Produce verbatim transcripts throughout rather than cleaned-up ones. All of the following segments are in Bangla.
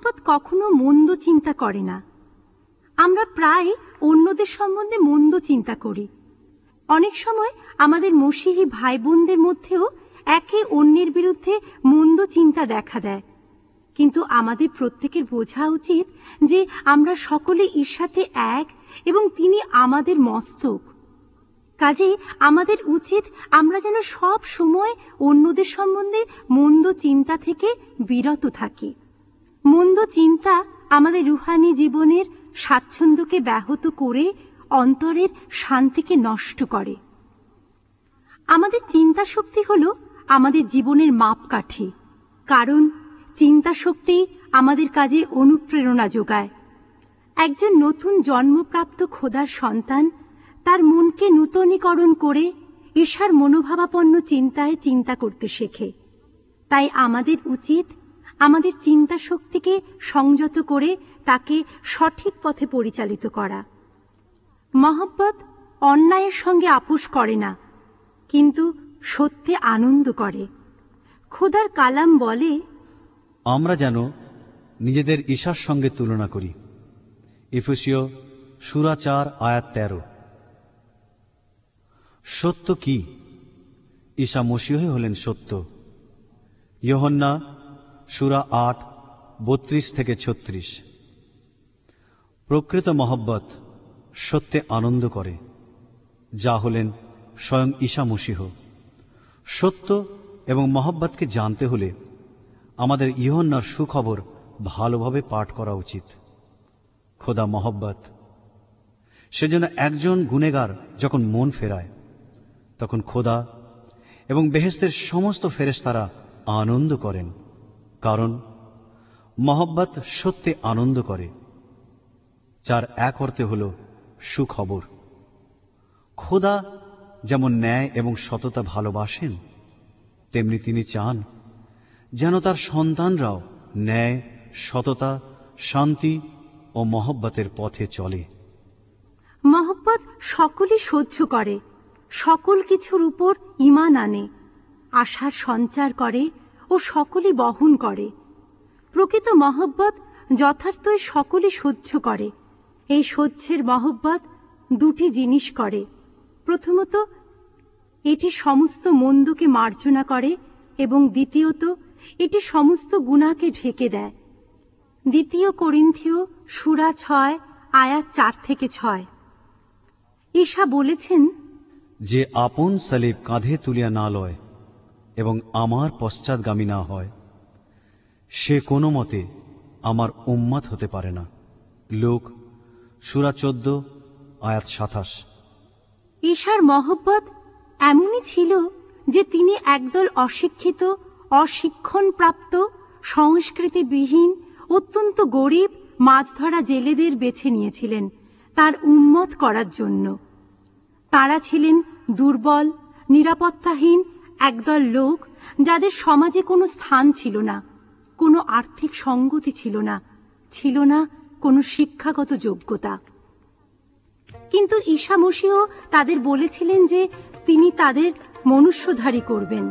মহব্বত কখনো মন্দ চিন্তা করে না। আমরা প্রায় অন্যদের সম্বন্ধে মন্দ চিন্তা করি। অনেক সময় আমাদের মসিহী ভাই বোনদের মধ্যেও একে অন্যের বিরুদ্ধে মন্দ চিন্তা দেখা দেয়, কিন্তু আমাদের প্রত্যেকের বোঝা উচিত যে আমরা সকলে ঈর্ষাতে এক এবং তিনি আমাদের মস্তক। কাজেই আমাদের উচিত আমরা যেন সব সময় অন্যদের সম্বন্ধে মন্দ চিন্তা থেকে বিরত থাকি। মন্দ চিন্তা আমাদের রুহানি জীবনের স্বাচ্ছন্দ্যকে ব্যাহত করে অন্তরের শান্তিকে নষ্ট করে। আমাদের চিন্তা শক্তি হলো আমাদের জীবনের মাপকাঠি, কারণ চিন্তা শক্তি আমাদের কাজে অনুপ্রেরণা যোগায়। একজন নতুন জন্মপ্রাপ্ত খোদার সন্তান তার মনকে নূতনীকরণ করে ঈর্ষার মনোভাবাপন্ন চিন্তায় চিন্তা করতে শেখে। তাই আমাদের উচিত আমাদের চিন্তা শক্তিকে সংযত করে তাকে সঠিক পথে পরিচালিত করা। মহব্বত অন্যায়ের সঙ্গে আপোষ করে না, কিন্তু সত্যে আনন্দ করে। খোদার কালাম বলে, আমরা যেন নিজেদের ঈশার সঙ্গে তুলনা করি। এফেসীয় সূরা চার আয়াত তেরো। সত্য কি? ঈসা মসীহই হলেন সত্য। ইয়োহান্না সূরা আট বত্রিশ থেকে ছত্রিশ। প্রকৃত মহব্বত সত্যে আনন্দ করে, যা হলেন স্বয়ং ঈসা মসীহ। সত্য এবং মহব্বতকে জানতে হলে আমাদের ইয়োহান্নার সুখবর ভালোভাবে পাঠ করা উচিত। খোদা মহব্বত, সেজন্য একজন গুনেগার যখন মন ফেরায় তখন খোদা এবং বেহেশতের সমস্ত ফেরেশতারা আনন্দ করেন, কারণ মহব্বত সত্যে আনন্দ করে, যার এক অর্থে হল সুখবর। খোদা যেমন ন্যায় এবং সততা ভালোবাসেন, তেমনি তিনি চান যেন তার সন্তানরাও ন্যায়, সততা, শান্তি ও মহব্বতের পথে চলে। মহব্বত সকলই সহ্য করে, সকল কিছুর উপর ঈমান আনে, আশার সঞ্চার করে ও সকলই বহন করে। প্রকৃত মহব্বত যথার্থই সকলই সহ্য করে। এই সহ্যের মহব্বত দুটি জিনিস করে। প্রথমত, এটি সমস্ত মন্দকে মার্জনা করে এবং দ্বিতীয়ত, এটি সমস্ত গুনাহকে ঢেকে দেয়। দ্বিতীয় করিন্থীয় সূরা ছয় আয়াত চার থেকে ছয়। ঈসা বলেছেন, যে আপন সালিব কাঁধে তুলিয়া না লয় এবং আমার পশ্চাৎগামী না হয়, সে কোনো মতে আমার উম্মত হতে পারে না। লূক সূরা চোদ্দ আয়াত সাতাশ। ঈসার মহব্বত এমনই ছিল যে তিনি একদল অশিক্ষিত, অশিক্ষণপ্রাপ্ত, সংস্কৃতিবিহীন, অত্যন্ত গরিব মাছ ধরা জেলেদের বেছে নিয়েছিলেন তার উম্মত করার জন্য। তারা ছিলেন দুর্বল, নিরাপত্তাহীন একদল লোক, যাদের সমাজে কোনো স্থান ছিল না, কোনো আর্থিক সঙ্গতি ছিল না, ছিল না কোনো শিক্ষাগত যোগ্যতা। কিন্তু ঈসা মসীহ তাদের বলেছিলেন যে তিনি তাদের মনুষ্যধারী করবেন।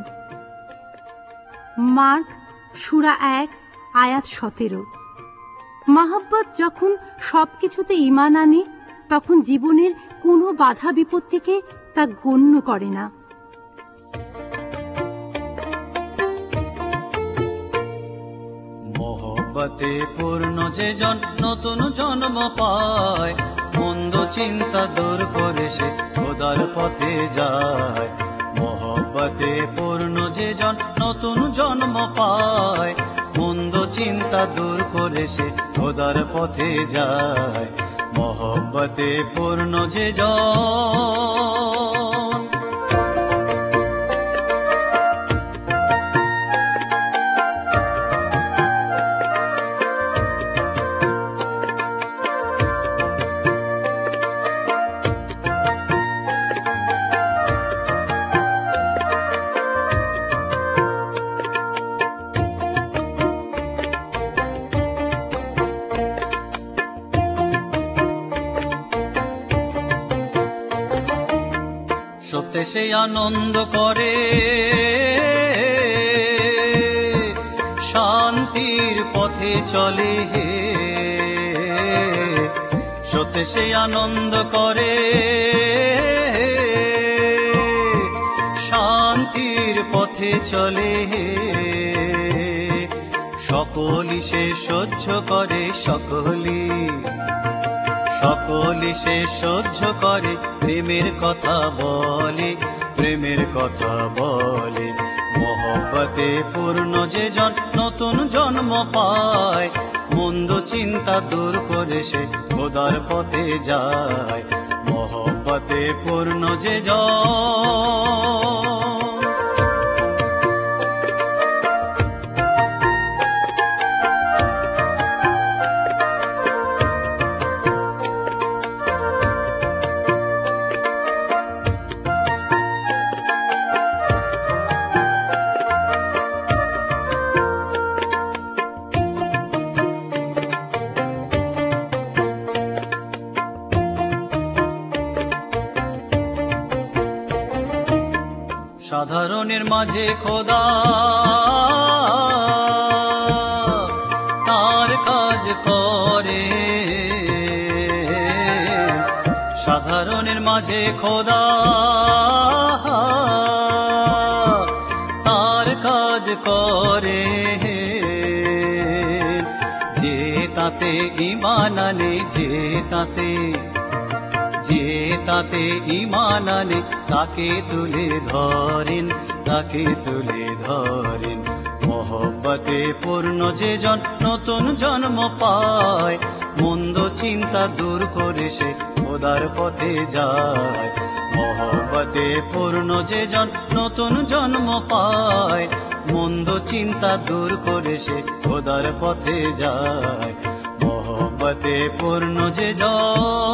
মার্ক সূরা এক আয়াত সতেরো। মহব্বত যখন সবকিছুতে ঈমান আনে, তখন জীবনের কোনো বাধা বিপত্তিকে তা গণ্য করে না। মহব্বতে পূর্ণ যে জন নতুন জন্ম পায়, মন্দ চিন্তা দূর করে সে খোদার পথে যায়। মহব্বতে পূর্ণ যে জন নতুন জন্ম পায়, মন্দ চিন্তা দূর করে সে খোদার পথে যায়। মহব্বতে পূর্ণ যে জন। সত্যে সে আনন্দ করে, শান্তি শান্তির পথে চলে হে, সত্যে সে আনন্দ করে, শান্তির পথে চলে হে, সকলি সে সহ্য করে, সকলি সকলি সে সহ্য করে, প্রেমের কথা বলে, প্রেমের কথা বলে। মহব্বতে পূর্ণ যে জন নতুন জন্ম পায়, মন্দ চিন্তা দূর করে সে খোদার পথে যায়। মহব্বতে পূর্ণ যে জন সাধারণের মাঝে খোদা তার কাজ করে, সাধারণের মাঝে খোদা তার কাজ করে, যে তাতে ঈমান আনে, যে তাতে যে তাতে ঈমান আনে, তাকে তুলে ধরেন, তাকে তুলে ধরেন। মহব্বতে পূর্ণ যে জন নতুন জন্ম পায়, মন্দ চিন্তা দূর করে সে খোদার পথে যায়। মহব্বতে পূর্ণ যে জন নতুন জন্ম পায়, মন্দ চিন্তা দূর করে সে খোদার পথে যায়। মহব্বতে পূর্ণ যে জন